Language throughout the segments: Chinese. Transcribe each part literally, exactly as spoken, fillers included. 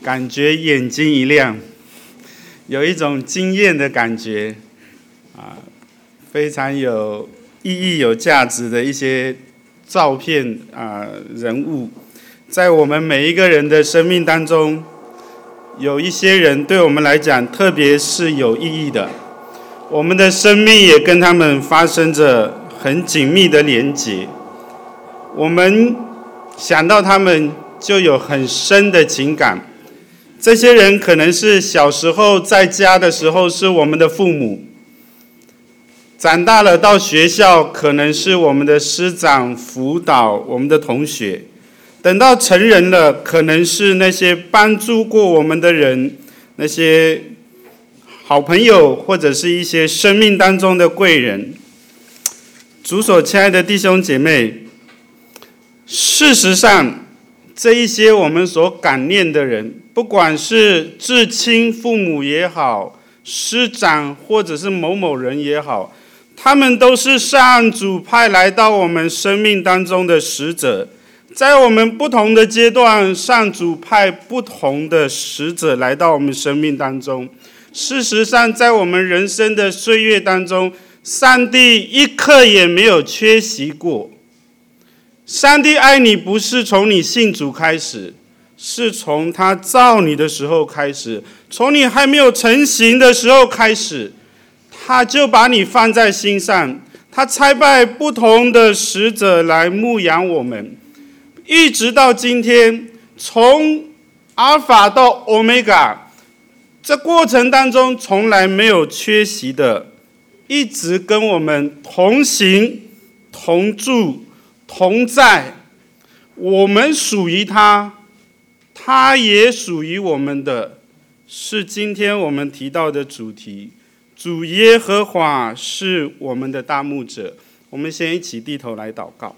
感觉眼睛一亮，有一种惊艳的感觉啊，非常有意义、有价值的一些照片啊，人物，在我们每一个人的生命当中，有一些人对我们来讲，特别是有意义的，我们的生命也跟他们发生着很紧密的连结。我们想到他们，就有很深的情感。这些人可能是小时候在家的时候是我们的父母，长大了到学校可能是我们的师长、辅导、我们的同学，等到成人了，可能是那些帮助过我们的人，那些好朋友，或者是一些生命当中的贵人。主所亲爱的弟兄姐妹，事实上这一些我们所感念的人，不管是至亲父母也好，师长或者是某某人也好，他们都是上主派来到我们生命当中的使者。在我们不同的阶段，上主派不同的使者来到我们生命当中。事实上，在我们人生的岁月当中，上帝一刻也没有缺席过。上帝爱你不是从你信主开始，是从他造你的时候开始，从你还没有成型的时候开始，他就把你放在心上，他差派不同的使者来牧养我们，一直到今天，从阿尔法到欧米伽，这过程当中从来没有缺席的，一直跟我们同行、同住、同在。我们属于他，他也属于我们的，是今天我们提到的主题。主耶和华是我们的大牧者。我们先一起低头来祷告。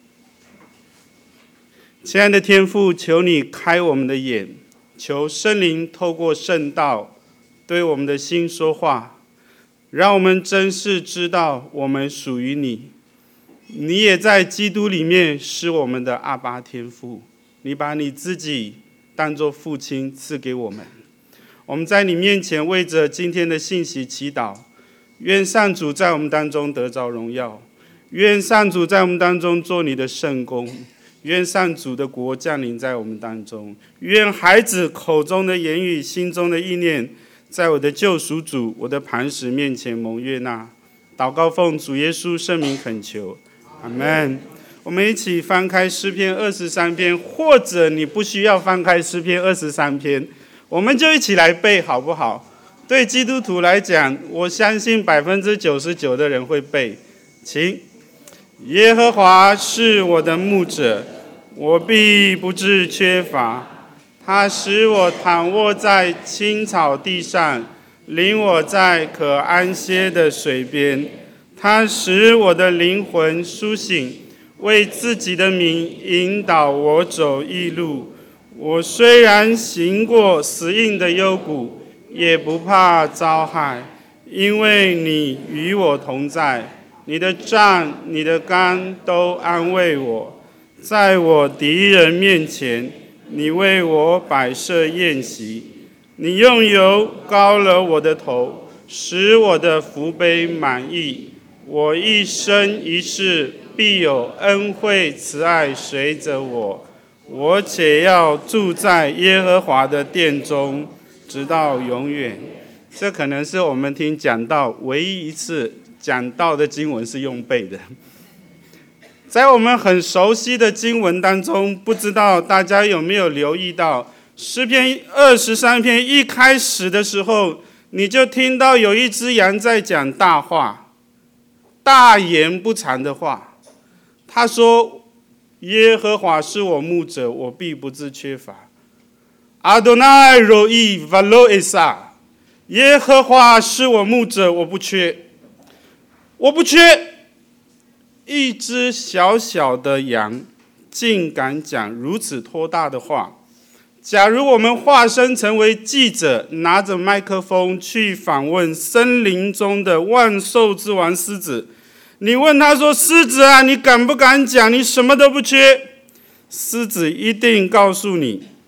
亲爱的天父，求你开我们的眼，求圣灵透过圣道对我们的心说话，让我们真是知道我们属于你。你也在基督里面是我们的阿爸天父，你把你自己当作父亲赐给我们。我们在你面前为着今天的信息祈祷，愿上主在我们当中得着荣耀，愿上主在我们当中做你的圣工，愿上主的国降临在我们当中，愿孩子口中的言语、心中的意念，在我的救赎主、我的磐石面前蒙悦纳。祷告奉主耶稣圣名恳求，阿们。我们一起翻开诗篇二十三篇，或者你不需要翻开诗篇二十三篇，我们就一起来背好不好？对基督徒来讲，我相信百分之九十九的人会背。请，耶和华是我的牧者，我必不致缺乏。他使我躺卧在青草地上，领我在可安歇的水边。他使我的灵魂苏醒，为自己的名引导我走义路。我虽然行过死荫的幽谷，也不怕遭害，因为你与我同在。你的杖、你的竿都安慰我。在我敌人面前，你为我摆设宴席。你用油膏了我的头，使我的福杯满溢。我一生一世必有恩惠慈爱随着我，我且要住在耶和华的殿中，直到永远。这可能是我们听讲道唯一一次讲道的经文是用背的。在我们很熟悉的经文当中，不知道大家有没有留意到，诗篇二十三篇一开始的时候，你就听到有一只羊在讲大话，大言不惭的话。他说，耶和华是我牧者，我必不致缺乏。Adonai ro'i velo esa， 耶和华是我牧者，我不缺，我不缺。一只小小的羊竟敢讲如此托大的话。假如我们化身成为记者，拿着麦克风去访问森林中的万兽之王狮子，你问他说，狮子啊，你敢不敢讲你什么都不缺？狮子一定告诉你，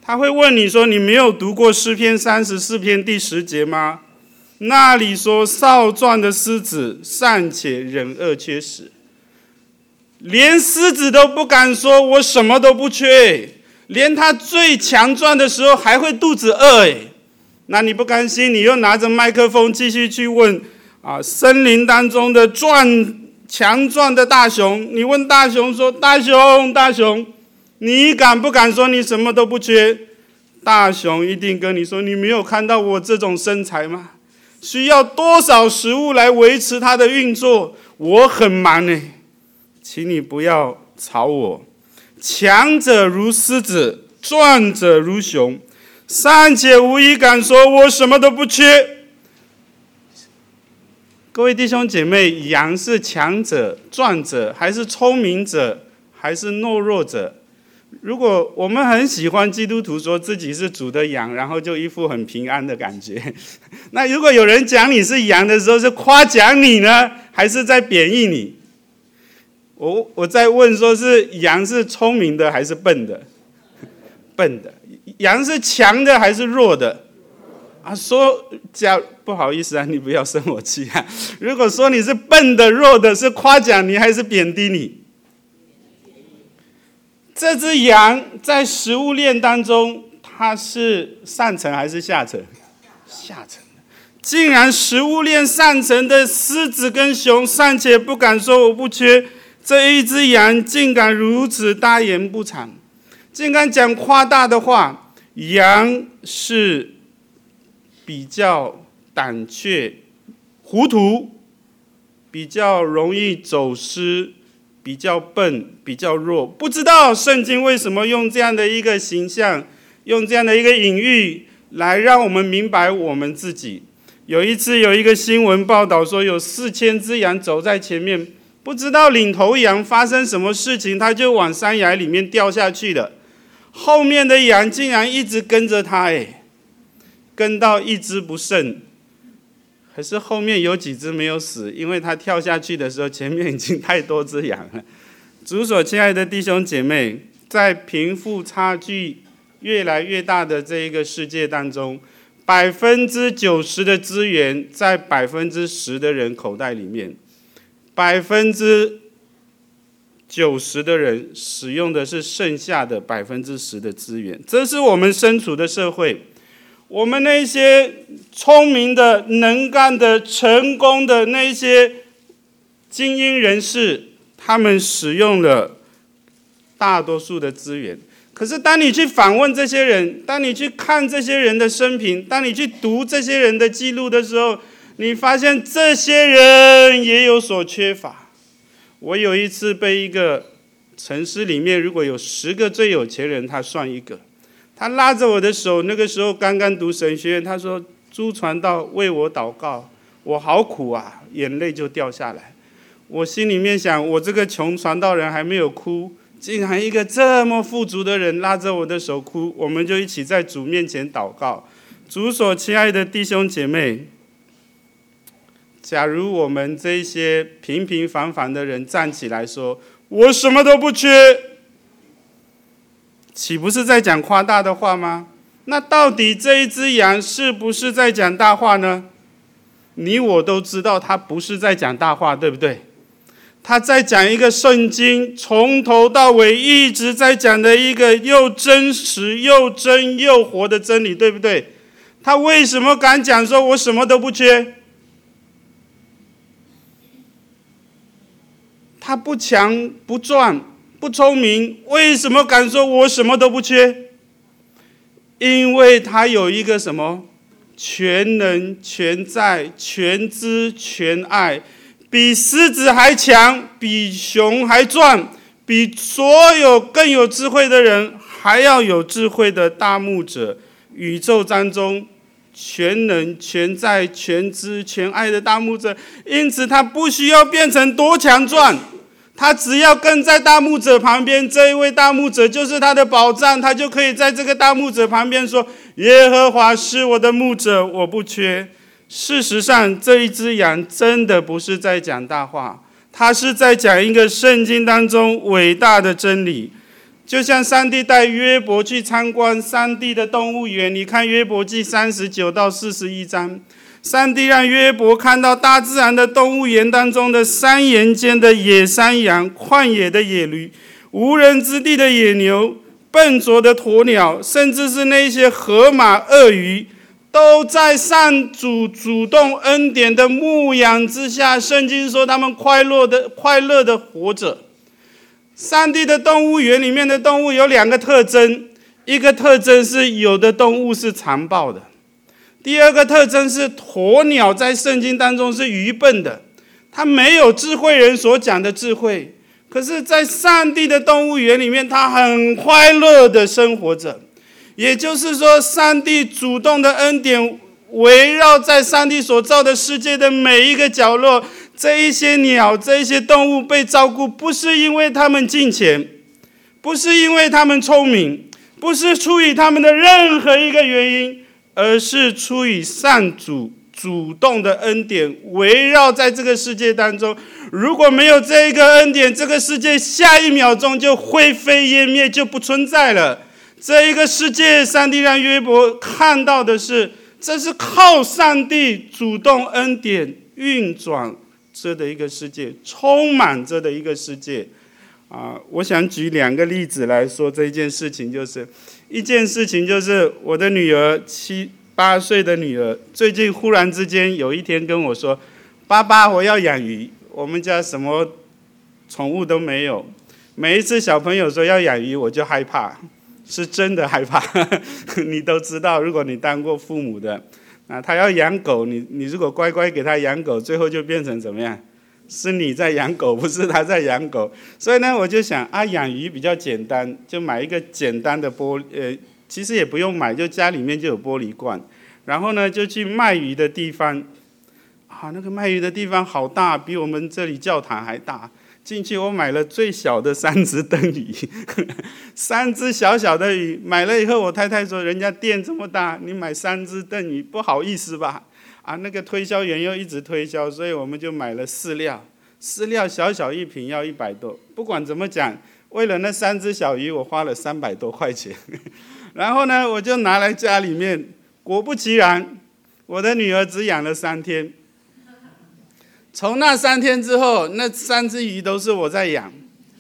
他会问你说：“你没有读过诗篇三十四篇第十节吗？那里说少壮的狮子尚且忍饿缺食，连狮子都不敢说我什么都不缺，连他最强壮的时候还会肚子饿。哎，那你不甘心，你又拿着麦克风继续去问啊，森林当中的壮强壮的大熊，你问大熊说：大熊，大熊，你敢不敢说你什么都不缺？大熊一定跟你说：你没有看到我这种身材吗？需要多少食物来维持它的运作？我很忙呢，请你不要吵我。强者如狮子，壮者如熊，尚且无一敢说我什么都不缺。各位弟兄姐妹，羊是强者、壮者，还是聪明者，还是懦弱者？如果我们很喜欢基督徒说自己是主的羊，然后就一副很平安的感觉，那如果有人讲你是羊的时候，是夸奖你呢，还是在贬义你？我我在问说，是羊是聪明的还是笨的？笨的。羊是强的还是弱的？啊，说假不好意思啊，你不要生我气啊。如果说你是笨的、弱的，是夸奖你还是贬低你？这只羊在食物链当中，它是上层还是下层？下层。竟然食物链上层的狮子跟熊尚且不敢说我不缺，这一只羊竟敢如此大言不惭，竟敢讲夸大的话。羊是比较胆怯、糊涂，比较容易走失，比较笨，比较弱。不知道圣经为什么用这样的一个形象，用这样的一个隐喻来让我们明白我们自己。有一次有一个新闻报道说，有四千只羊走在前面，不知道领头羊发生什么事情，他就往山崖里面掉下去了。后面的羊竟然一直跟着他，哎，跟到一只不剩。可是后面有几只没有死，因为他跳下去的时候，前面已经太多只羊了。主所亲爱的弟兄姐妹，在贫富差距越来越大的这一个世界当中，百分之九十的资源在百分之十的人口袋里面，百分之九十的人使用的是剩下的百分之十的资源。这是我们身处的社会。我们那些聪明的、能干的、成功的那些精英人士，他们使用了大多数的资源。可是当你去访问这些人，当你去看这些人的生平，当你去读这些人的记录的时候，你发现这些人也有所缺乏。我有一次被一个城市里面，如果有十个最有钱人，他算一个。他拉着我的手，那个时候刚刚读神学院，他说：朱传道为我祷告，我好苦啊，眼泪就掉下来。我心里面想，我这个穷传道人还没有哭，竟然一个这么富足的人拉着我的手哭，我们就一起在主面前祷告。主所亲爱的弟兄姐妹，假如我们这些平平凡凡的人站起来说我什么都不缺，岂不是在讲夸大的话吗？那到底这一只羊是不是在讲大话呢？你我都知道他不是在讲大话，对不对？他在讲一个圣经从头到尾一直在讲的一个又真实又真又活的真理，对不对？他为什么敢讲说我什么都不缺？他不强不壮不聪明，为什么敢说我什么都不缺？因为他有一个什么全能全在全知全爱，比狮子还强，比熊还壮，比所有更有智慧的人还要有智慧的大牧者，宇宙当中全能全在全知全爱的大牧者。因此他不需要变成多强壮，他只要跟在大牧者旁边，这一位大牧者就是他的保障，他就可以在这个大牧者旁边说：耶和华是我的牧者，我不缺。事实上，这一只羊真的不是在讲大话，他是在讲一个圣经当中伟大的真理。 就像上帝带约伯去参观上帝的动物园，你看约伯记三十九到四十一章，上帝让约伯看到大自然的动物园当中的山岩间的野山羊、旷野的野驴、无人之地的野牛、笨拙的鸵鸟，甚至是那些河马、鳄鱼，都在上主主动恩典的牧养之下，圣经说他们快乐的快乐的活着。上帝的动物园里面的动物有两个特征，一个特征是有的动物是残暴的，第二个特征是鸵鸟在圣经当中是愚笨的，它没有智慧人所讲的智慧，可是在上帝的动物园里面，它很快乐的生活着。也就是说，上帝主动的恩典围绕在上帝所造的世界的每一个角落，这一些鸟，这一些动物被照顾，不是因为他们敬虔，不是因为他们聪明，不是出于他们的任何一个原因，而是出于上主主动的恩典围绕在这个世界当中。如果没有这一个恩典，这个世界下一秒钟就灰飞烟灭，就不存在了。这一个世界，上帝让约伯看到的是，这是靠上帝主动恩典运转这的一个世界，充满着的一个世界。啊，我想举两个例子来说这一件事情，就是一件事情就是我的女儿七八岁的女儿，最近忽然之间有一天跟我说：“爸爸，我要养鱼。”我们家什么宠物都没有，每一次小朋友说要养鱼，我就害怕，是真的害怕。你都知道，如果你当过父母的，啊，他要养狗，你你如果乖乖给他养狗，最后就变成怎么样？是你在养狗，不是他在养狗。所以呢，我就想啊，养鱼比较简单，就买一个简单的玻璃，呃，其实也不用买，就家里面就有玻璃罐。然后呢，就去卖鱼的地方，啊，那个卖鱼的地方好大，比我们这里教堂还大。进去我买了最小的三只灯鱼，三只小小的鱼，买了以后我太太说，人家店这么大，你买三只灯鱼不好意思吧？啊，那个推销员又一直推销，所以我们就买了饲料，饲料小小一瓶要一百多，不管怎么讲，为了那三只小鱼，我花了三百多块钱。然后呢，我就拿来家里面，果不其然，我的女儿只养了三天。从那三天之后，那三只鱼都是我在养，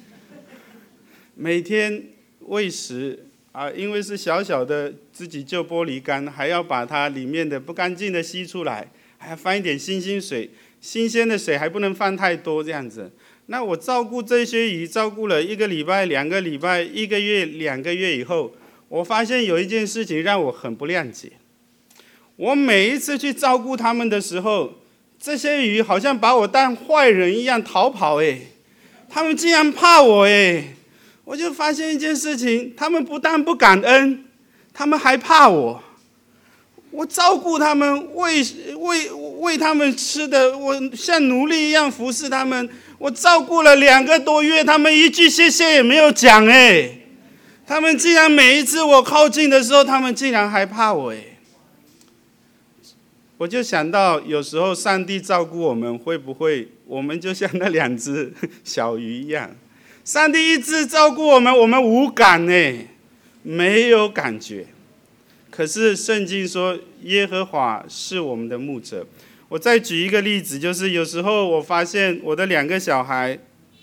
每天喂食啊，因为是小小的自己旧玻璃缸，还要把它里面的不干净的吸出来，还要放一点新鲜水，新鲜的水还不能放太多这样子。那我照顾这些鱼，照顾了一个礼拜、两个礼拜、一个月、两个月以后，我发现有一件事情让我很不谅解。我每一次去照顾他们的时候，这些鱼好像把我当坏人一样逃跑，哎，他们竟然怕我，哎，我就发现一件事情，他们不但不感恩，他们还怕我。我照顾他们，喂喂喂他们吃的，我像奴隶一样服侍他们。我照顾了两个多月，他们一句谢谢也没有讲，哎，他们竟然每一次我靠近的时候，他们竟然还怕我，哎。我就想到，有时候上帝照顾我们，会不会我们就像那两只小鱼一样？上帝一直照顾我们，我们无感呢，没有感觉。可是圣经说，耶和华是我们的牧者。我再举一个例子，就是有时候我发现我的两个小孩，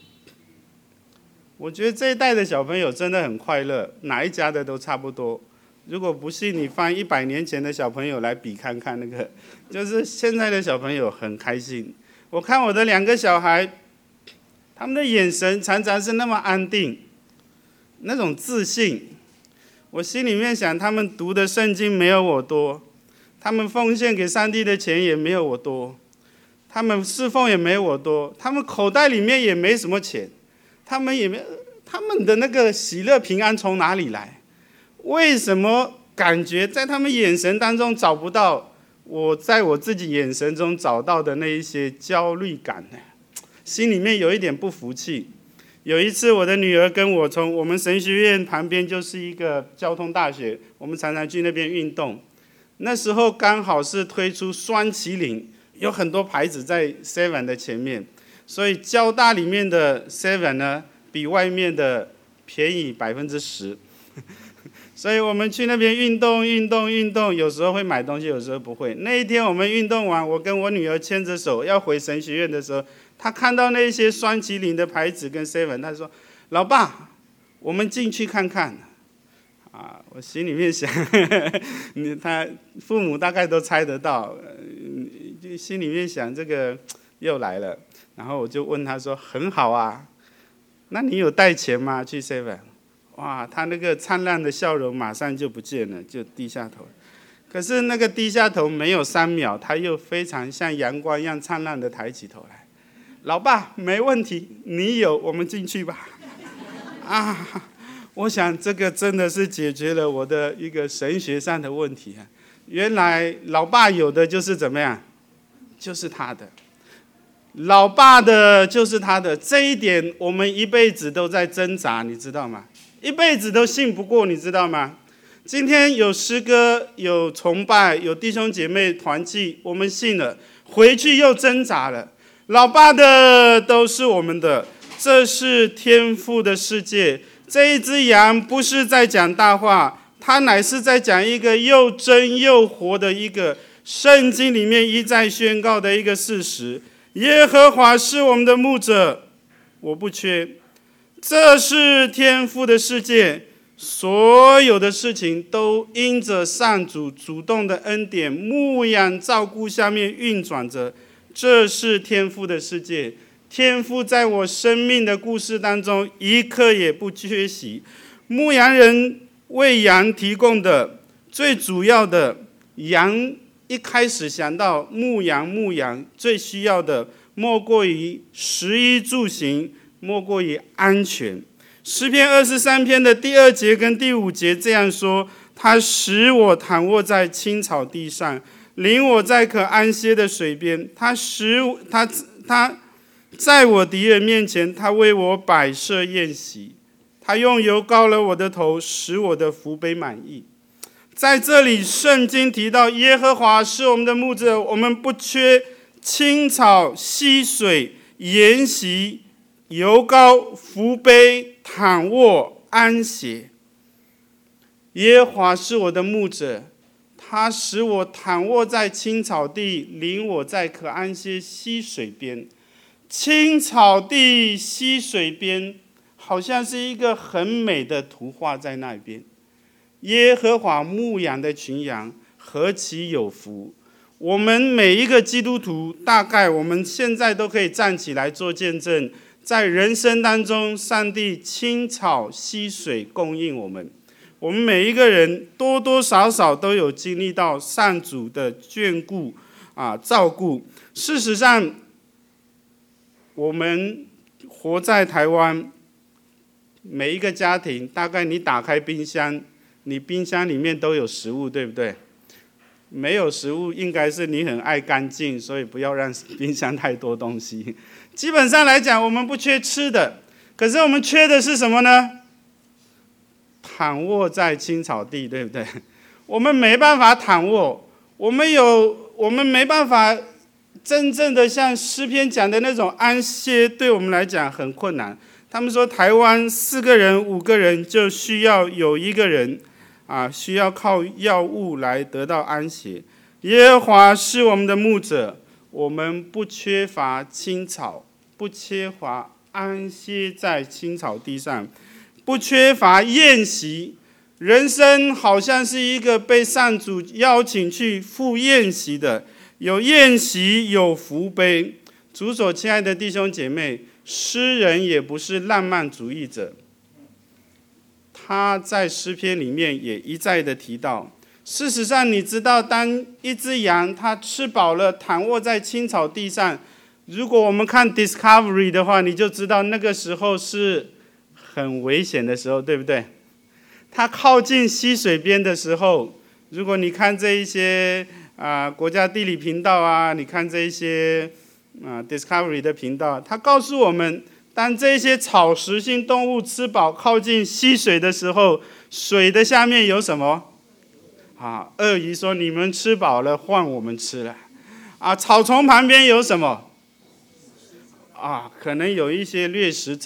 我觉得这一代的小朋友真的很快乐，哪一家的都差不多。如果不信，你翻一百年前的小朋友来比看看，那个就是现在的小朋友很开心。我看我的两个小孩，他们的眼神常常是那么安定，那种自信。我心里面想，他们读的圣经没有我多，他们奉献给上帝的钱也没有我多，他们侍奉也没有我多，他们口袋里面也没什么钱，他们也没，他们的那个喜乐平安从哪里来？为什么感觉在他们眼神当中找不到我在我自己眼神中找到的那一些焦虑感呢？心里面有一点不服气。有一次我的女儿跟我从我们神学院旁边就是一个交通大学，我们常常去那边运动。那时候刚好是推出双麒麟，有很多牌子在 seven 的前面，所以交大里面的 seven 呢比外面的便宜百分之十。所以我们去那边运动运动运动，有时候会买东西，有时候不会。那一天我们运动完，我跟我女儿牵着手要回神学院的时候，她看到那些双麒麟的牌子跟 seven， 她说：“老爸，我们进去看看。”啊，我心里面想，他父母大概都猜得到，就心里面想这个又来了。然后我就问他说：“很好啊，那你有带钱吗？去 seven？” 哇，他那个灿烂的笑容马上就不见了，就低下头。可是那个低下头没有三秒，他又非常像阳光一样灿烂的抬起头来。老爸，没问题，你有，我们进去吧。啊，我想这个真的是解决了我的一个神学上的问题啊。原来老爸有的就是怎么样，就是他的。老爸的就是他的，这一点我们一辈子都在挣扎，你知道吗？一辈子都信不过，你知道吗？今天有诗歌，有崇拜，有弟兄姐妹团契，我们信了，回去又挣扎了。老爸的都是我们的，这是天父的世界。这一只羊不是在讲大话，它乃是在讲一个又真又活的一个圣经里面一再宣告的一个事实。耶和华是我们的牧者，我不缺。这是天父的世界，所有的事情都因着上主主动的恩典牧养照顾下面运转着。这是天父的世界，天父在我生命的故事当中一刻也不缺席。牧羊人为羊提供的最主要的，羊一开始想到牧羊牧羊最需要的莫过于食衣住行，莫过于安全。诗篇二十三篇的第二节跟第五节这样说：他使我躺卧在青草地上，领我在可安歇的水边。他使他他在我敌人面前，他为我摆设宴席。他用油膏了我的头，使我的福杯满溢。在这里，圣经提到耶和华是我们的牧者，我们不缺青草、溪水、筵席、油膏、福杯、躺卧、安歇。耶和华是我的牧者，他使我躺卧在青草地，领我在可安歇溪水边。青草地、溪水边，好像是一个很美的图画在那边。耶和华牧养的群羊，何其有福！我们每一个基督徒，大概我们现在都可以站起来做见证，在人生当中，上帝青草溪水供应我们。我们每一个人多多少少都有经历到上主的眷顾啊照顾。事实上，我们活在台湾，每一个家庭，大概你打开冰箱，你冰箱里面都有食物，对不对？没有食物，应该是你很爱干净，所以不要让冰箱太多东西。基本上来讲，我们不缺吃的，可是我们缺的是什么呢？躺卧在青草地，对不对？我们没办法躺卧，我们有，我们没办法真正的像诗篇讲的那种安歇，对我们来讲很困难。他们说台湾四个人、五个人就需要有一个人啊，需要靠药物来得到安歇。耶和华是我们的牧者，我们不缺乏青草，不缺乏安歇在青草地上，不缺乏宴席。人生好像是一个被上主邀请去赴宴席的，有宴席，有福杯。主所亲爱的弟兄姐妹，诗人也不是浪漫主义者，他在诗篇里面也一再的提到。事实上，你知道，当一只羊它吃饱了，躺卧在青草地上，如果我们看 Discovery 的话，你就知道那个时候是很危险的时候，对不对？它靠近溪水边的时候，如果你看这一些啊、呃、国家地理频道啊，你看这一些啊、呃、Discovery 的频道，它告诉我们，当这些草食性动物吃饱靠近溪水的时候，水的下面有什么？啊，鳄鱼说：“你们吃饱了，换我们吃了。”啊，草丛旁边有什么？啊，可能有一些掠食者，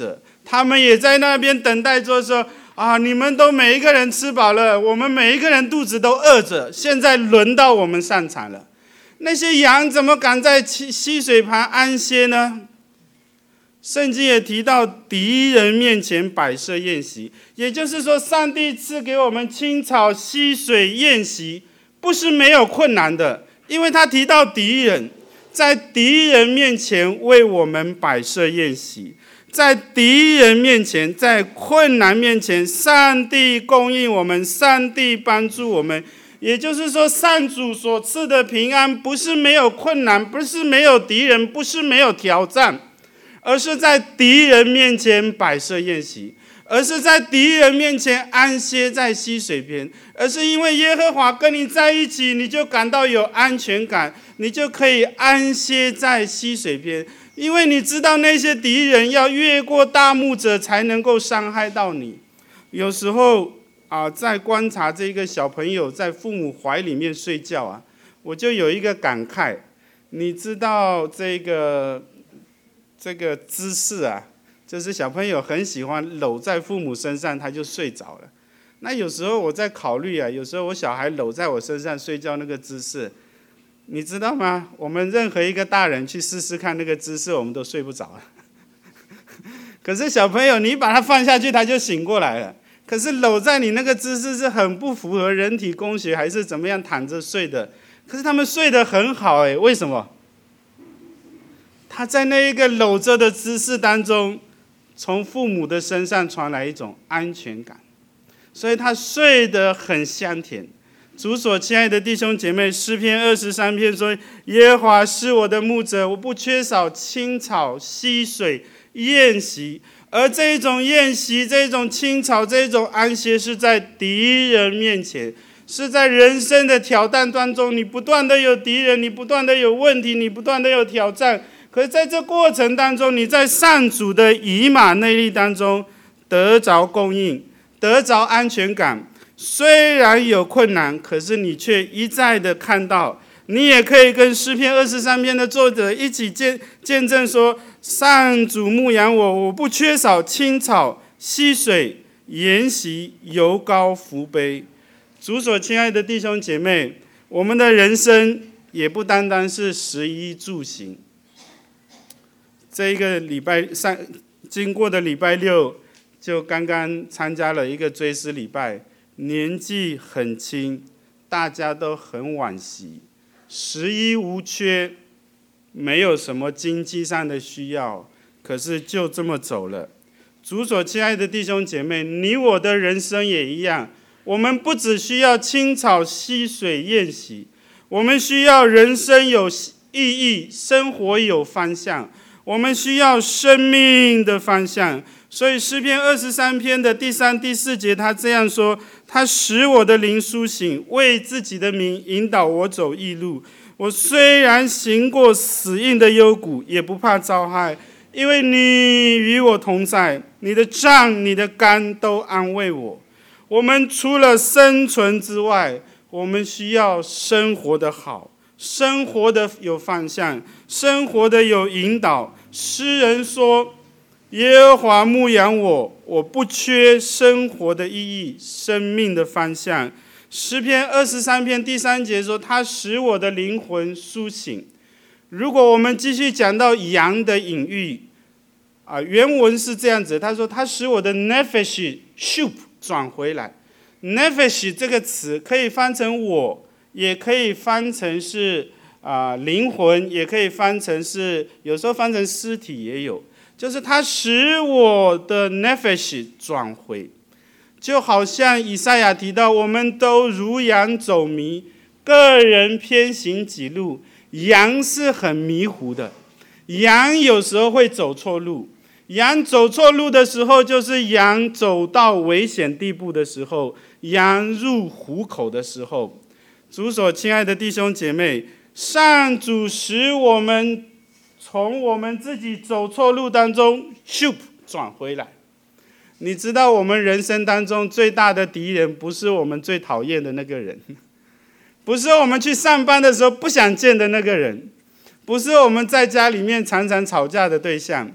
他们也在那边等待着说啊，你们都每一个人吃饱了，我们每一个人肚子都饿着，现在轮到我们上场了。那些羊怎么敢在溪水旁安歇呢？圣经也提到敌人面前摆设宴席，也就是说，上帝赐给我们青草、溪水、宴席，不是没有困难的，因为他提到敌人，在敌人面前为我们摆设宴席，在敌人面前，在困难面前，上帝供应我们，上帝帮助我们。也就是说，上主所赐的平安，不是没有困难，不是没有敌人，不是没有挑战，而是在敌人面前摆设宴席，而是在敌人面前安歇在溪水边，而是因为耶和华跟你在一起，你就感到有安全感，你就可以安歇在溪水边，因为你知道那些敌人要越过大牧者才能够伤害到你。有时候啊，在观察这个小朋友在父母怀里面睡觉啊，我就有一个感慨，你知道这个这个姿势啊，就是小朋友很喜欢搂在父母身上，他就睡着了。那有时候我在考虑啊，有时候我小孩搂在我身上睡觉那个姿势，你知道吗？我们任何一个大人去试试看那个姿势，我们都睡不着了。可是小朋友，你把他放下去，他就醒过来了。可是搂在你那个姿势是很不符合人体工学，还是怎么样躺着睡的？可是他们睡得很好哎，为什么？他在那一个搂着的姿势当中，从父母的身上传来一种安全感，所以他睡得很香甜。主所亲爱的弟兄姐妹，诗篇二十三篇说：耶和华是我的牧者，我不缺少青草、溪水、宴席。而这一种宴席，这一种青草，这一种安歇，是在敌人面前，是在人生的挑战当中，你不断的有敌人，你不断的有问题，你不断的有挑战。可是在这过程当中，你在上主的以马内利当中得着供应，得着安全感。虽然有困难，可是你却一再的看到，你也可以跟诗篇二十三篇的作者一起见见证说，上主牧养我，我不缺少青草、溪水、筵席、油膏、福杯。主所亲爱的弟兄姐妹，我们的人生也不单单是食衣住行。这一个礼拜上经过的礼拜六，就刚刚参加了一个追思礼拜，年纪很轻，大家都很惋惜，食衣无缺，没有什么经济上的需要，可是就这么走了。主所亲爱的弟兄姐妹，你我的人生也一样，我们不只需要青草、溪水、宴席，我们需要人生有意义，生活有方向，我们需要生命的方向。所以诗篇二十三篇的第三、第四节，他这样说：他使我的灵苏醒，为自己的名引导我走义路。我虽然行过死荫的幽谷，也不怕遭害，因为你与我同在，你的杖、你的竿都安慰我。我们除了生存之外，我们需要生活的好，生活的有方向，生活的有引导。诗人说：耶和华牧养我，我不缺生活的意义，生命的方向。诗篇二十三篇第三节说：他使我的灵魂苏醒。如果我们继续讲到羊的隐喻啊，原文是这样子，他说他使我的 nefesh shup 转回来。nefesh 这个词可以翻成我，也可以翻成是啊、呃、灵魂，也可以翻成是，有时候翻成尸体也有。就是他使我的 nefesh 转回，就好像以赛亚提到，我们都如羊走迷，个人偏行己路。羊是很迷糊的，羊有时候会走错路。羊走错路的时候，就是羊走到危险地步的时候，羊入虎口的时候。主所亲爱的弟兄姐妹，上主使我们从我们自己走错路当中 shoop 转回来。你知道我们人生当中最大的敌人，不是我们最讨厌的那个人，不是我们去上班的时候不想见的那个人，不是我们在家里面常常吵架的对象。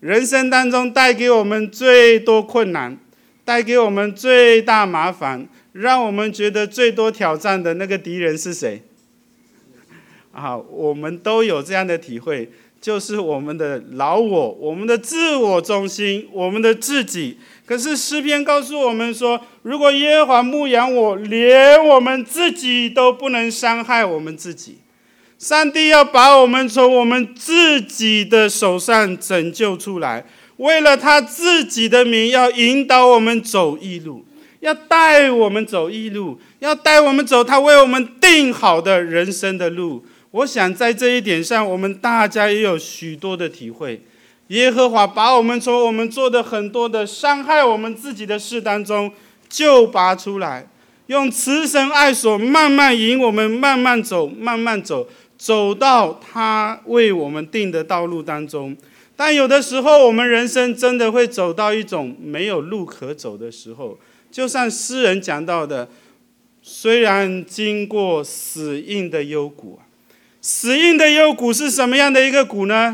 人生当中带给我们最多困难，带给我们最大麻烦，让我们觉得最多挑战的那个敌人是谁？啊，我们都有这样的体会，就是我们的老我，我们的自我中心，我们的自己。可是诗篇告诉我们说，如果耶和华牧养我，连我们自己都不能伤害我们自己。上帝要把我们从我们自己的手上拯救出来，为了他自己的名，要引导我们走义路，要带我们走义路，要带我们走他为我们定好的人生的路。我想在这一点上，我们大家也有许多的体会。耶和华把我们从我们做的很多的伤害我们自己的事当中救拔出来，用慈神爱所慢慢引我们慢慢走，慢慢走，走到他为我们定的道路当中。但有的时候，我们人生真的会走到一种没有路可走的时候，就像诗人讲到的，虽然经过死荫的幽谷。死荫的幽谷是什么样的一个谷呢？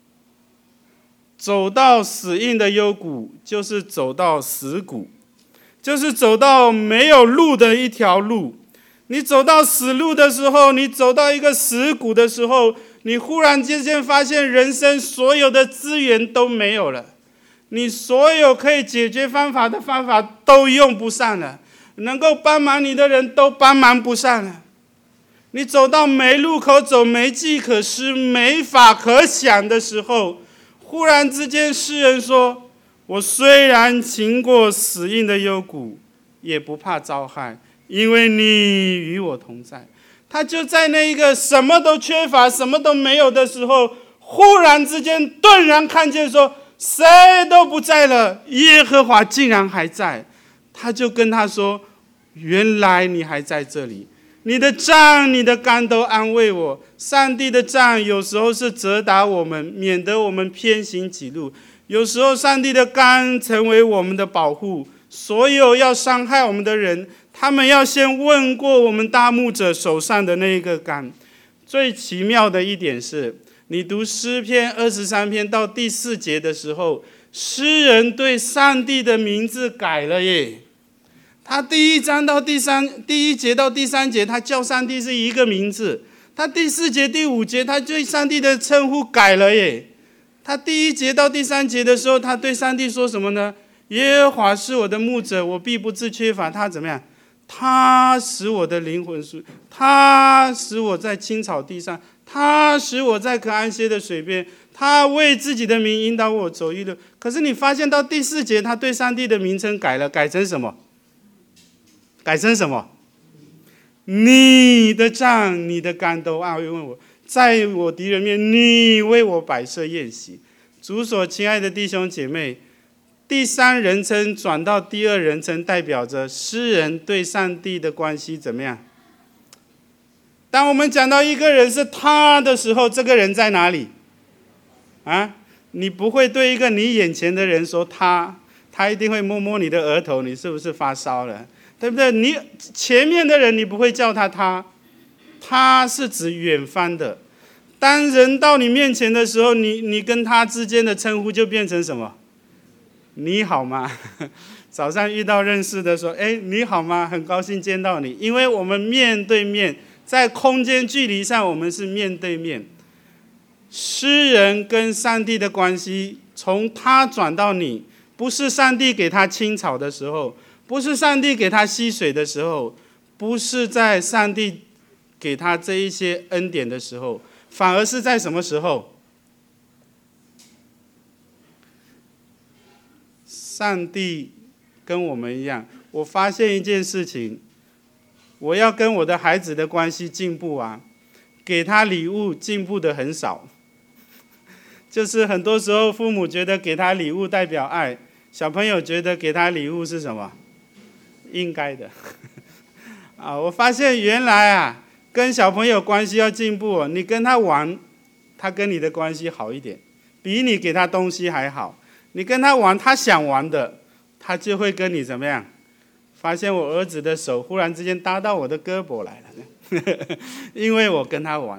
走到死荫的幽谷，就是走到死谷，就是走到没有路的一条路。你走到死路的时候，你走到一个死谷的时候，你忽然之间发现人生所有的资源都没有了，你所有可以解决方法的方法都用不上了，能够帮忙你的人都帮忙不上了。你走到没路可走，没计可施，没法可想的时候，忽然之间诗人说，我虽然经过死荫的幽谷，也不怕遭害，因为你与我同在。他就在那一个什么都缺乏，什么都没有的时候，忽然之间顿然看见说，谁都不在了，耶和华竟然还在。他就跟他说，原来你还在这里，你的杖你的竿都安慰我。上帝的杖有时候是责打我们，免得我们偏行己路，有时候上帝的竿成为我们的保护。所有要伤害我们的人，他们要先问过我们大牧者手上的那一个竿。最奇妙的一点是，你读诗篇二十三篇到第四节的时候，诗人对上帝的名字改了耶。他第一章到第三第一节到第三节，他叫上帝是一个名字。他第四节第五节，他对上帝的称呼改了耶。他第一节到第三节的时候，他对上帝说什么呢？耶和华是我的牧者，我必不致缺乏。他怎么样？他使我的灵魂舒，他使我在青草地上，他使我在可安歇的水边，他为自己的名引导我走义路。可是你发现到第四节，他对上帝的名称改了，改成什么？改成什么？你的杖你的竿都安慰我，在我敌人面你为我摆设宴席。主所亲爱的弟兄姐妹，第三人称转到第二人称，代表着诗人对上帝的关系怎么样？当我们讲到一个人是他的时候，这个人在哪里？啊，你不会对一个你眼前的人说他，他一定会摸摸你的额头，你是不是发烧了？对不对？你前面的人你不会叫他他，他是指远方的。当人到你面前的时候，你你跟他之间的称呼就变成什么？你好吗？早上遇到认识的说，哎，你好吗？很高兴见到你，因为我们面对面，在空间距离上我们是面对面。诗人跟上帝的关系，从他转到你，不是上帝给他青草的时候，不是上帝给他溪水的时候，不是在上帝给他这一些恩典的时候，反而是在什么时候？上帝跟我们一样。我发现一件事情，我要跟我的孩子的关系进步啊，给他礼物进步的很少。就是很多时候父母觉得给他礼物代表爱，小朋友觉得给他礼物是什么？应该的。啊，我发现原来啊，跟小朋友关系要进步，你跟他玩，他跟你的关系好一点，比你给他东西还好。你跟他玩，他想玩的，他就会跟你怎么样？发现我儿子的手忽然之间搭到我的胳膊来了，因为我跟他玩。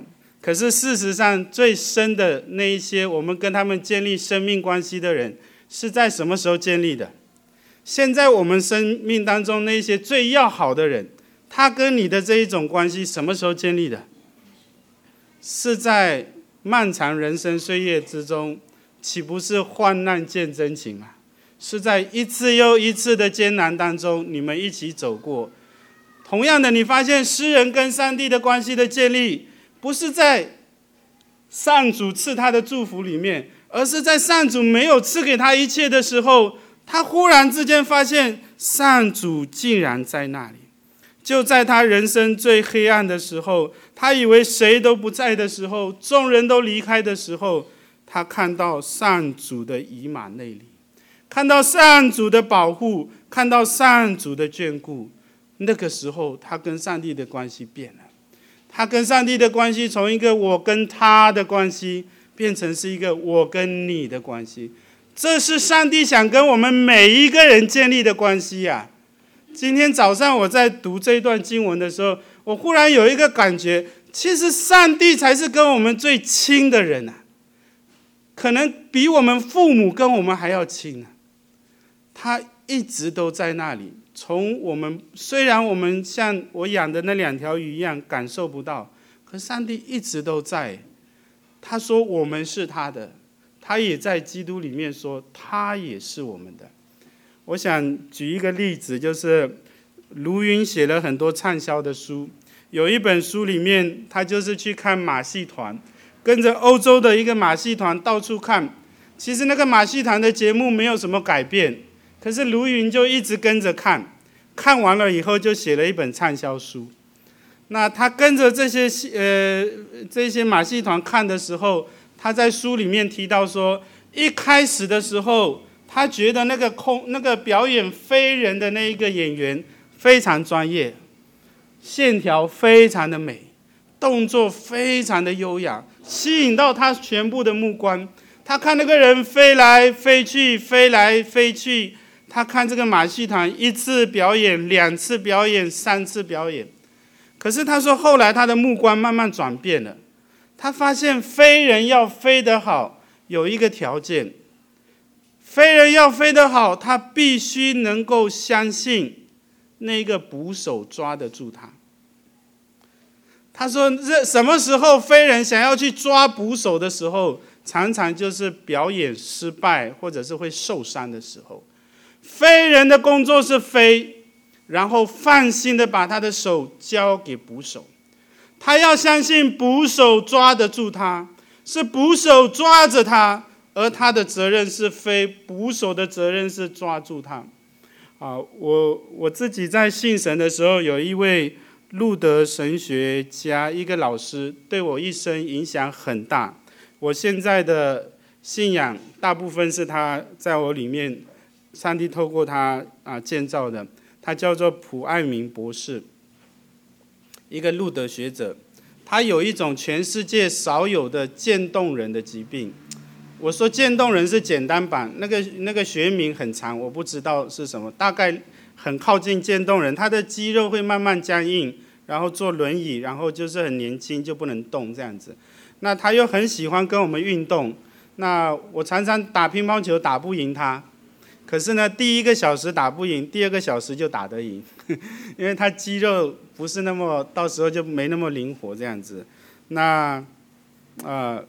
可是事实上，最深的那一些，我们跟他们建立生命关系的人，是在什么时候建立的？现在我们生命当中那些最要好的人，他跟你的这一种关系什么时候建立的？是在漫长人生岁月之中，岂不是患难见真情吗？是在一次又一次的艰难当中，你们一起走过。同样的，你发现诗人跟上帝的关系的建立，不是在上主赐他的祝福里面，而是在上主没有赐给他一切的时候，他忽然之间发现上主竟然在那里。就在他人生最黑暗的时候，他以为谁都不在的时候，众人都离开的时候，他看到上主的以马内利，看到上主的保护，看到上主的眷顾。那个时候他跟上帝的关系变了，他跟上帝的关系从一个我跟他的关系变成是一个我跟你的关系。这是上帝想跟我们每一个人建立的关系呀、啊。今天早上我在读这段经文的时候，我忽然有一个感觉，其实上帝才是跟我们最亲的人啊，可能比我们父母跟我们还要亲啊。他一直都在那里，从我们虽然我们像我养的那两条鱼一样感受不到，可上帝一直都在。他说我们是他的，他也在基督里面说他也是我们的。我想举一个例子，就是卢云写了很多畅销的书，有一本书里面他就是去看马戏团，跟着欧洲的一个马戏团到处看。其实那个马戏团的节目没有什么改变，可是卢云就一直跟着看，看完了以后就写了一本畅销书。那他跟着这些呃这些马戏团看的时候，他在书里面提到说，一开始的时候他觉得那个空那个表演飞人的那一个演员非常专业，线条非常的美，动作非常的优雅，吸引到他全部的目光。他看那个人飞来飞去，飞来飞去。他看这个马戏团一次表演、两次表演、三次表演。可是他说，后来他的目光慢慢转变了，他发现飞人要飞得好，有一个条件。飞人要飞得好，他必须能够相信那个捕手抓得住他。他说，什么时候飞人想要去抓捕手的时候，常常就是表演失败或者是会受伤的时候。飞人的工作是飞，然后放心的把他的手交给捕手。他要相信捕手抓得住他，是捕手抓着他，而他的责任是飞，捕手的责任是抓住他。啊，我我自己在信神的时候，有一位路德神学家，一个老师，对我一生影响很大。我现在的信仰大部分是他在我里面，上帝透过他啊建造的。他叫做普爱明博士，一个路德学者。他有一种全世界少有的渐冻人的疾病。我说渐冻人是简单版，那个那个学名很长，我不知道是什么，大概很靠近渐冻人。他的肌肉会慢慢僵硬，然后坐轮椅，然后就是很年轻就不能动这样子。那他又很喜欢跟我们运动，那我常常打乒乓球打不赢他，可是呢，第一个小时打不赢，第二个小时就打得赢，因为他肌肉不是那么，到时候就没那么灵活这样子。那呃，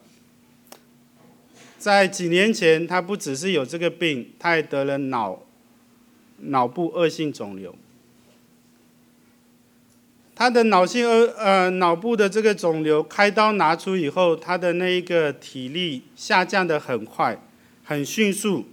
在几年前，他不只是有这个病，他还得了脑脑部恶性肿瘤。他的脑性呃脑部的这个肿瘤开刀拿出以后，他的那一个体力下降得很快，很迅速。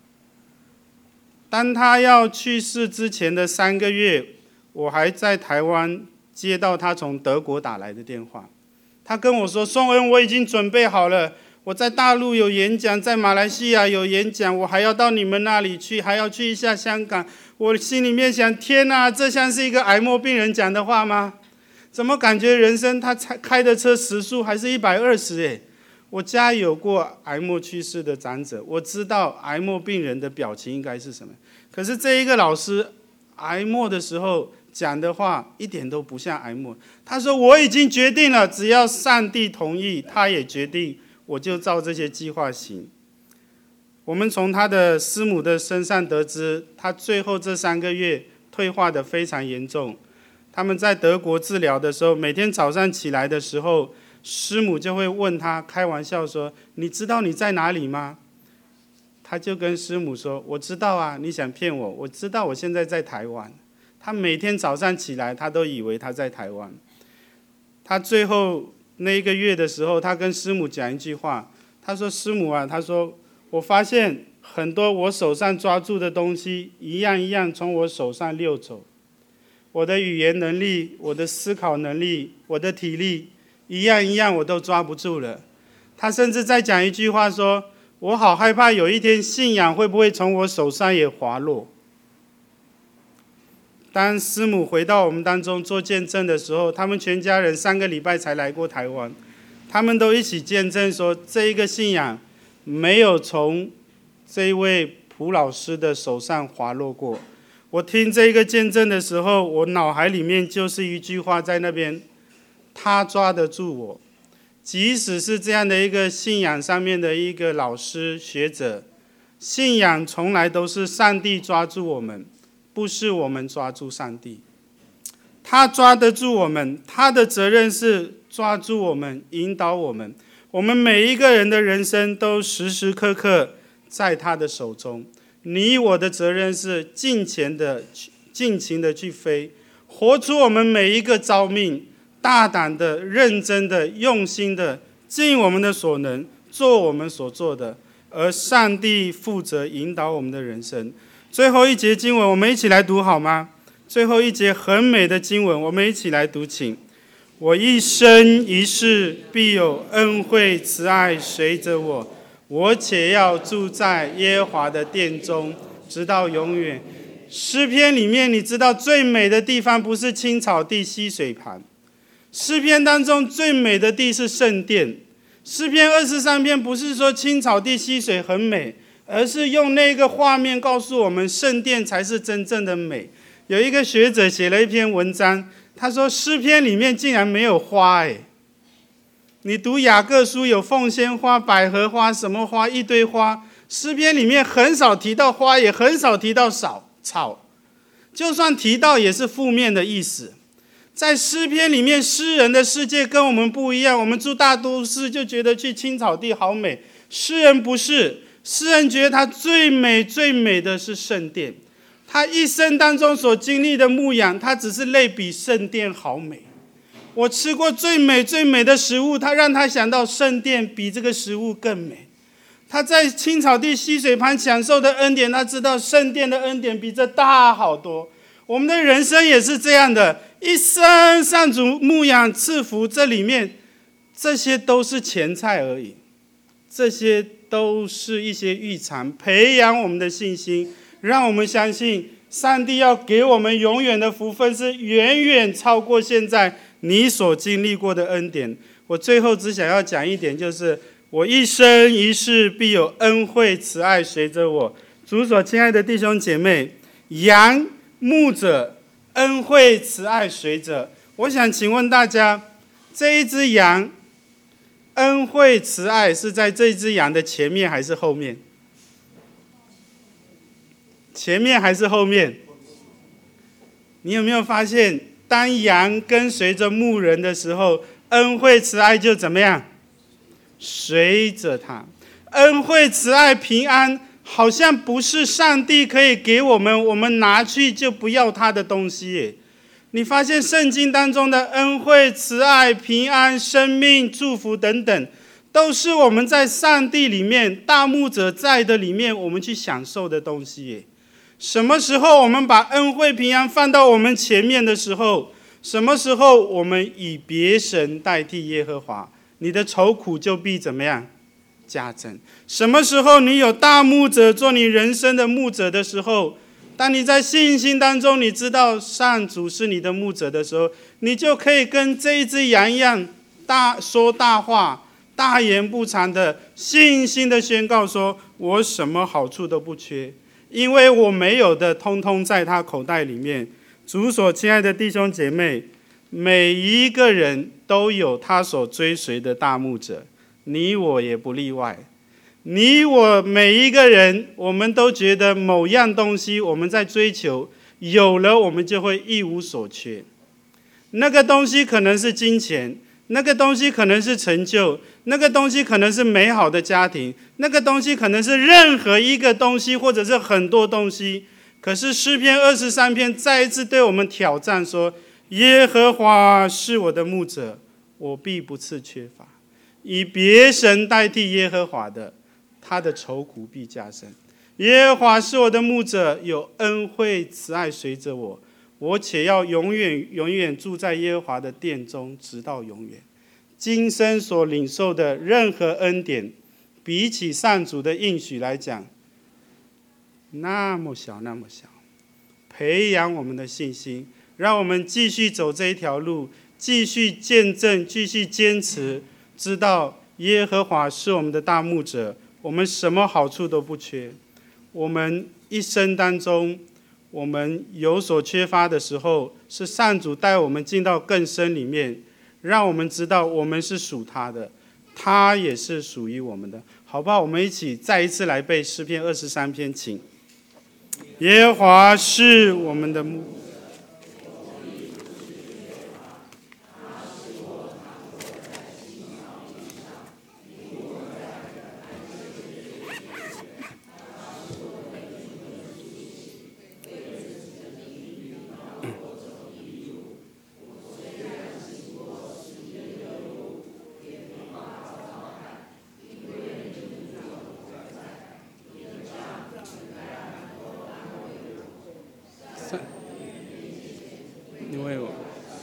当他要去世之前的三个月，我还在台湾接到他从德国打来的电话。他跟我说：“宋恩，我已经准备好了，我在大陆有演讲，在马来西亚有演讲，我还要到你们那里去，还要去一下香港。”我心里面想：天哪，这像是一个癌末病人讲的话吗？怎么感觉人生他开的车时速还是一百二十耶？我家有过癌末去世的长者，我知道癌末病人的表情应该是什么。可是这一个老师，癌末的时候讲的话一点都不像癌末。他说我已经决定了，只要上帝同意，他也决定，我就照这些计划行。我们从他的师母的身上得知，他最后这三个月退化的非常严重。他们在德国治疗的时候，每天早上起来的时候，师母就会问他，开玩笑说，你知道你在哪里吗？他就跟师母说，我知道啊，你想骗我，我知道我现在在台湾。他每天早上起来，他都以为他在台湾。他最后那一个月的时候，他跟师母讲一句话，他说，师母啊，他说我发现很多我手上抓住的东西一样一样从我手上溜走，我的语言能力，我的思考能力，我的体力一样一样我都抓不住了。他甚至在讲一句话说，我好害怕有一天信仰会不会从我手上也滑落。当师母回到我们当中做见证的时候，他们全家人三个礼拜才来过台湾，他们都一起见证说，这一个信仰没有从这一位蒲老师的手上滑落过。我听这一个见证的时候，我脑海里面就是一句话在那边，他抓得住我。即使是这样的一个信仰上面的一个老师学者，信仰从来都是上帝抓住我们，不是我们抓住上帝。他抓得住我们，他的责任是抓住我们，引导我们。我们每一个人的人生都时时刻刻在他的手中。你我的责任是尽前的尽情的去飞，活出我们每一个召命，大胆的、认真的、用心的，尽我们的所能，做我们所做的，而上帝负责引导我们的人生。最后一节经文，我们一起来读好吗？最后一节很美的经文，我们一起来读，请。我一生一世必有恩惠慈爱随着我，我且要住在耶和华的殿中，直到永远。诗篇里面，你知道最美的地方不是青草地、溪水旁，诗篇当中最美的地是圣殿。诗篇二十三篇不是说青草地、溪水很美，而是用那个画面告诉我们，圣殿才是真正的美。有一个学者写了一篇文章，他说诗篇里面竟然没有花。哎，你读雅各书有凤仙花、百合花，什么花一堆花，诗篇里面很少提到花，也很少提到草，就算提到也是负面的意思。在诗篇里面，诗人的世界跟我们不一样。我们住大都市就觉得去青草地好美，诗人不是，诗人觉得他最美最美的是圣殿。他一生当中所经历的牧养，他只是类比圣殿好美。我吃过最美最美的食物，他让他想到圣殿比这个食物更美。他在青草地溪水旁享受的恩典，他知道圣殿的恩典比这大好多。我们的人生也是这样的，一生上主牧养赐福，这里面这些都是前菜而已，这些都是一些预尝，培养我们的信心，让我们相信上帝要给我们永远的福分，是远远超过现在你所经历过的恩典。我最后只想要讲一点，就是我一生一世必有恩惠慈爱随着我。主所亲爱的弟兄姐妹，羊牧者恩惠慈爱随着。我想请问大家，这一只羊恩惠慈爱是在这一只羊的前面还是后面？前面还是后面？你有没有发现，当羊跟随着牧人的时候，恩惠慈爱就怎么样？随着他。恩惠慈爱平安好像不是上帝可以给我们，我们拿去就不要他的东西耶。你发现圣经当中的恩惠慈爱平安生命祝福等等，都是我们在上帝里面大牧者在的里面我们去享受的东西耶。什么时候我们把恩惠平安放到我们前面的时候，什么时候我们以别神代替耶和华，你的愁苦就必怎么样？加增。什么时候你有大牧者做你人生的牧者的时候，当你在信心当中你知道上主是你的牧者的时候，你就可以跟这一只羊一样大说大话，大言不惭的信心的宣告说，我什么好处都不缺，因为我没有的通通在他口袋里面。 主所亲爱的弟兄姐妹，每一个人都有他所追随的大牧者，你我也不例外。你我每一个人，我们都觉得某样东西我们在追求，有了我们就会一无所缺。那个东西可能是金钱，那个东西可能是成就，那个东西可能是美好的家庭，那个东西可能是任何一个东西，或者是很多东西。可是诗篇二十三篇再一次对我们挑战说，耶和华是我的牧者，我必不致缺乏。以别神代替耶和华的，他的愁苦必加深。耶和华是我的牧者，有恩惠慈爱随着我，我且要永远永远住在耶和华的殿中，直到永远。今生所领受的任何恩典，比起上主的应许来讲，那么小那么小。培养我们的信心，让我们继续走这一条路，继续见证，继续坚持，知道耶和华是我们的大牧者，我们什么好处都不缺。我们一生当中，我们有所缺乏的时候，是上主带我们进到更深里面，让我们知道我们是属他的，他也是属于我们的。好不好？我们一起再一次来背诗篇二十三篇，请。耶和华是我们的牧者，因为我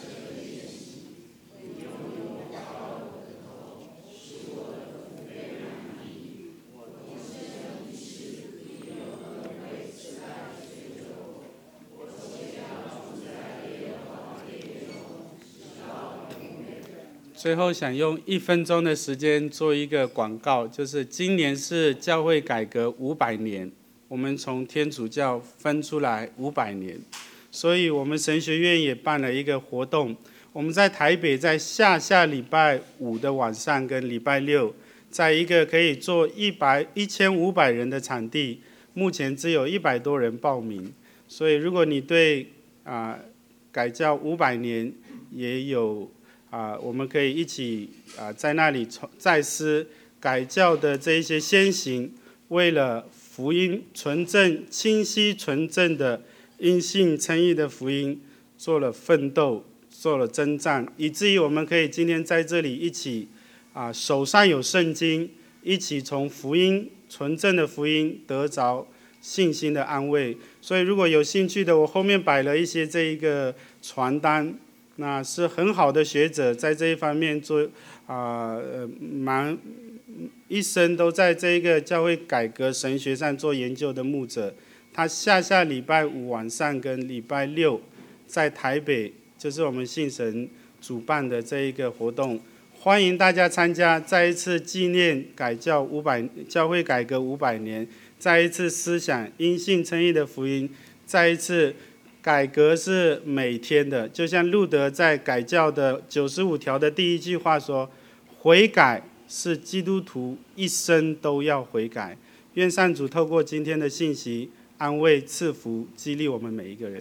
最后想用一分钟的时间做一个广告，就是今年是教会改革五百年，我们从天主教分出来五百年。所以我们神学院也办了一个活动，我们在台北在下下礼拜五的晚上跟礼拜六，在一个可以坐一百一千五百人的场地，目前只有一百多人报名。所以如果你对啊、呃、改教五百年也有啊、呃，我们可以一起啊、呃、在那里再思改教的这一些先行，为了福音纯正、清晰、纯正的因信称义的福音做了奋斗，做了征战，以至于我们可以今天在这里一起啊，手上有圣经，一起从福音纯正的福音得着信心的安慰。所以如果有兴趣的，我后面摆了一些这一个传单，那是很好的学者在这一方面做啊呃蛮一生都在这一个教会改革神学上做研究的牧者。他下下礼拜五晚上跟礼拜六在台北，就是我们信神主办的这一个活动，欢迎大家参加，再一次纪念改教五百教会改革五百年，再一次思想因信称义的福音，再一次改革是每天的，就像路德在改教的九十五条的第一句话说，悔改是基督徒一生都要悔改。愿上主透过今天的信息安慰、赐福、激励我们每一个人。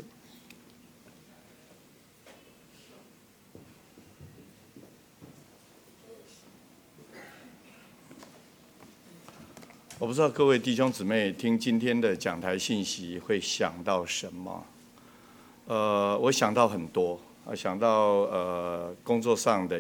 我不知道各位弟兄姊妹听今天的讲台信息会想到什么？呃，我想到很多，啊，想到呃工作上的